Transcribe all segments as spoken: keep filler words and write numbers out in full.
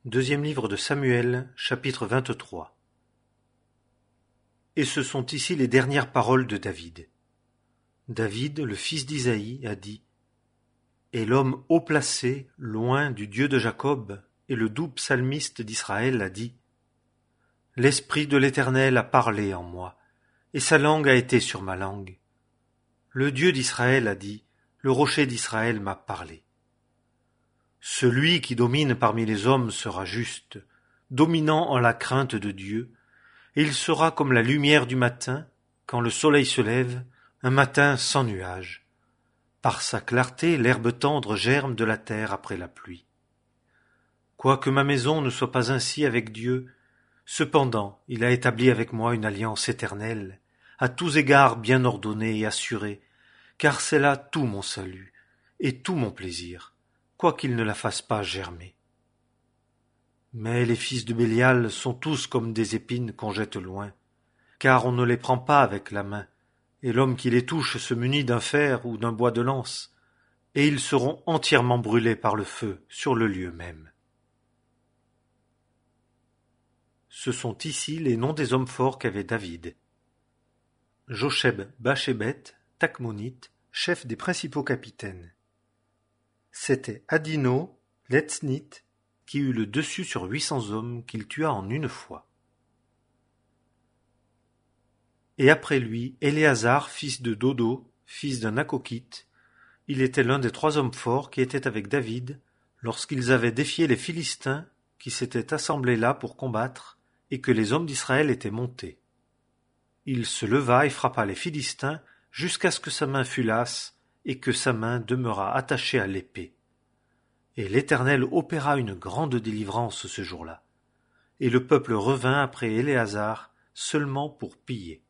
Deuxième livre de Samuel, chapitre vingt-trois. Et ce sont ici les dernières paroles de David. David, le fils d'Isaïe, a dit : Et l'homme haut placé, loin du Dieu de Jacob, et le doux psalmiste d'Israël a dit : L'Esprit de l'Éternel a parlé en moi, et sa langue a été sur ma langue. Le Dieu d'Israël a dit : Le rocher d'Israël m'a parlé. Celui qui domine parmi les hommes sera juste, dominant en la crainte de Dieu, et il sera comme la lumière du matin, quand le soleil se lève, un matin sans nuages. Par sa clarté, l'herbe tendre germe de la terre après la pluie. Quoique ma maison ne soit pas ainsi avec Dieu, cependant il a établi avec moi une alliance éternelle, à tous égards bien ordonnée et assurée, car c'est là tout mon salut et tout mon plaisir, quoiqu'il ne la fasse pas germer. Mais les fils de Bélial sont tous comme des épines qu'on jette loin, car on ne les prend pas avec la main, et l'homme qui les touche se munit d'un fer ou d'un bois de lance, et ils seront entièrement brûlés par le feu sur le lieu même. Ce sont ici les noms des hommes forts qu'avait David. Josheb-Bashébet, Tachmonite, chef des principaux capitaines. C'était Adino, l'Etznite, qui eut le dessus sur huit cents hommes qu'il tua en une fois. Et après lui, Éléazar, fils de Dodo, fils d'un Akokite, il était l'un des trois hommes forts qui étaient avec David lorsqu'ils avaient défié les Philistins qui s'étaient assemblés là pour combattre et que les hommes d'Israël étaient montés. Il se leva et frappa les Philistins jusqu'à ce que sa main fût lasse et que sa main demeura attachée à l'épée. Et l'Éternel opéra une grande délivrance ce jour-là. Et le peuple revint après Éléazar seulement pour piller.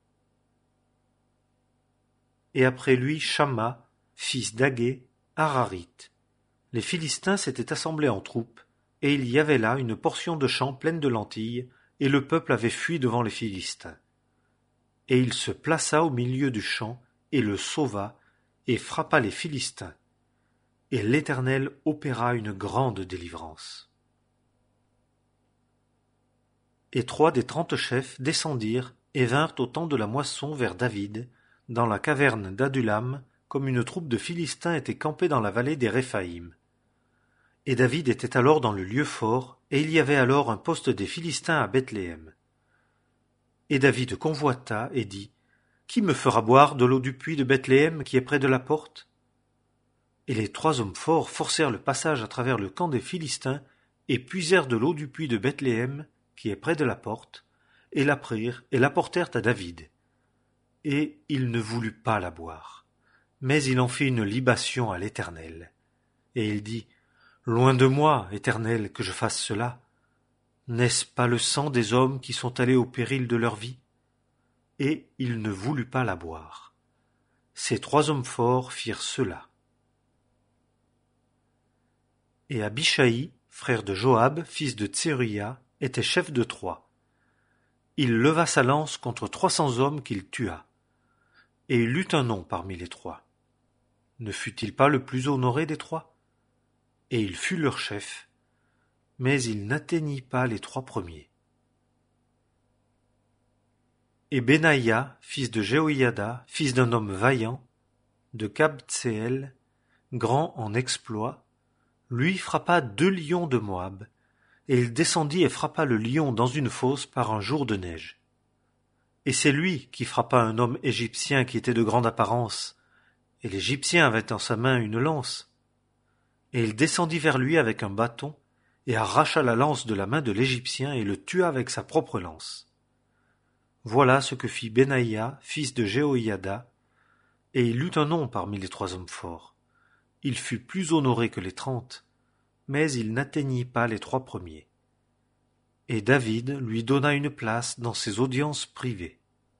Et après lui Shamma, fils d'Agé, Hararite. Les Philistins s'étaient assemblés en troupes, et il y avait là une portion de champs pleine de lentilles, et le peuple avait fui devant les Philistins. Et il se plaça au milieu du champ, et le sauva, et frappa les Philistins. Et l'Éternel opéra une grande délivrance. Et trois des trente chefs descendirent et vinrent au temps de la moisson vers David, dans la caverne d'Adulam, comme une troupe de Philistins était campée dans la vallée des Réphaïm. Et David était alors dans le lieu fort, et il y avait alors un poste des Philistins à Bethléem. Et David convoita et dit : Qui me fera boire de l'eau du puits de Bethléem qui est près de la porte ? Et les trois hommes forts forcèrent le passage à travers le camp des Philistins, et puisèrent de l'eau du puits de Bethléem, qui est près de la porte, et la prirent et l'apportèrent à David. Et il ne voulut pas la boire, mais il en fit une libation à l'Éternel. Et il dit : Loin de moi, Éternel, que je fasse cela. N'est-ce pas le sang des hommes qui sont allés au péril de leur vie ? Et il ne voulut pas la boire. Ces trois hommes forts firent cela. Et Abishaï, frère de Joab, fils de Tseruia, était chef de Troie. Il leva sa lance contre trois cents hommes qu'il tua. Et il eut un nom parmi les trois. Ne fut-il pas le plus honoré des trois ? Et il fut leur chef, mais il n'atteignit pas les trois premiers. Et Benaïa, fils de Jéhoïada, fils d'un homme vaillant, de Kabtseel, grand en exploits, lui frappa deux lions de Moab, et il descendit et frappa le lion dans une fosse par un jour de neige. Et c'est lui qui frappa un homme égyptien qui était de grande apparence, et l'Égyptien avait en sa main une lance. Et il descendit vers lui avec un bâton, et arracha la lance de la main de l'Égyptien et le tua avec sa propre lance. Voilà ce que fit Benaïa, fils de Jéhoïada, et il eut un nom parmi les trois hommes forts. Il fut plus honoré que les trente, mais il n'atteignit pas les trois premiers. Et David lui donna une place dans ses audiences privées.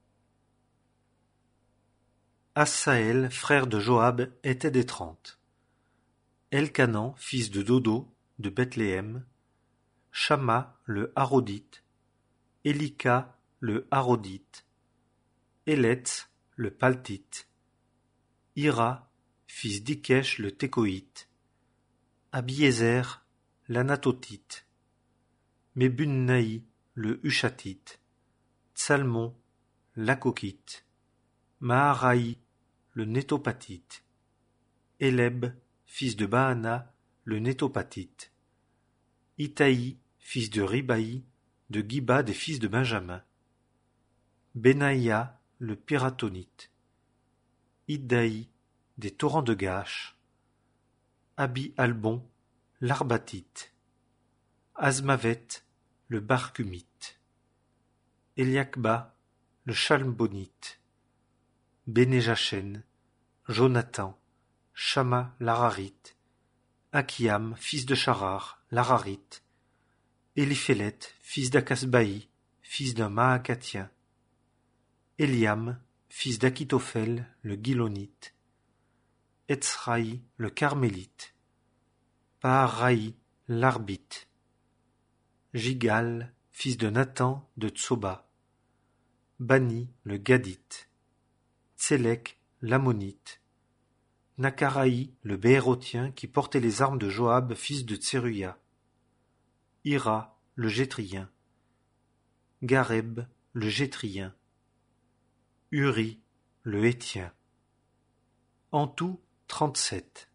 Assaël, frère de Joab, était des trente. Elkanan, fils de Dodo, de Bethléem, Shamma, le Harodite, Élika, le Harodite, Életz, le Paltite, Ira, fils d'Ikesh le Tékoïte, Abiézer, l'Anatotite, Mébunnaï, le Hushatite, Tsalmon, l'Akokite, Maharaï, le Nétopatite, Éleb, fils de Baana, le Nétopatite, Itaï, fils de Ribaï, de Giba des fils de Benjamin, Benaïa, le Piratonite, Iddaï, des torrents de Gash, Abi-Albon, l'Arbatite, Azmavet, le Barcumite, Eliakba, le Chalbonite, Bénéjachen, Jonathan, Shama l'Hararite, Akiam, fils de Charar, l'Hararite, Éliphélet, fils d'Akasbaï, fils d'un Maacatien, Eliam, fils d'Akitophel, le Gilonite, Etzraï, le Carmélite, Paharaï, l'Arbite, Gigal, fils de Nathan de Tsoba, Bani, le Gadite, Tsélek, l'Ammonite, Nakaraï, le Béérotien qui portait les armes de Joab, fils de Tseruya, Ira, le Gétrien, Gareb, le Gétrien, Uri, le Hétien. En tout, trente-sept.